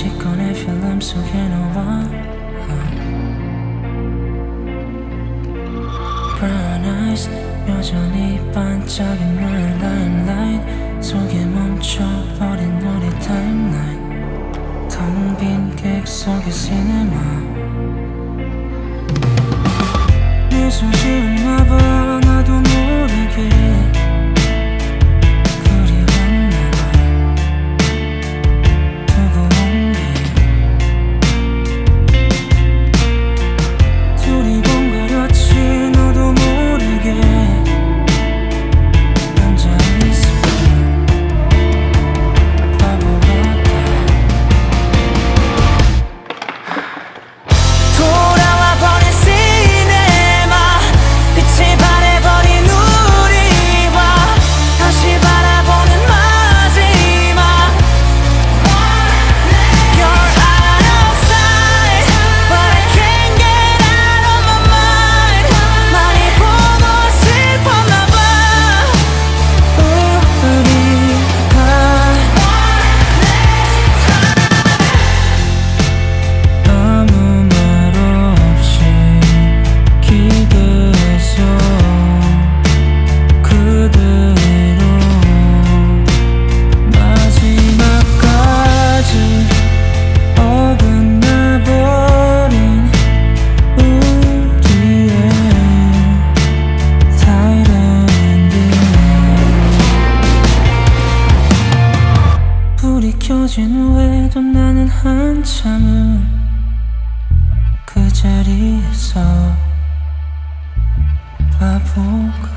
다시 꺼내 필름 속에 넣어 Brown eyes 여전히 반짝인 너의 limelight 속에 멈춰버린 우리 타임라인 텅 빈 객석의 시네마 미소 지었나봐 나도 모르게 그리웠나봐 두고 온 게 둘이 번거렸지 너도 모르게 앉아있어 바보 같아 돌아와버린 시네마 빛이 반해버린 우리와 다시 바라보는 마지막 You're out of sight But I can't get out of my mind 많이 보고 싶었나봐 우리가 아무 말 없이 기대서 그대로 마지막까지 어긋나버린 우리의 타이랜드 불이 켜진 후에도 나는 한참을 그 자리에서 바보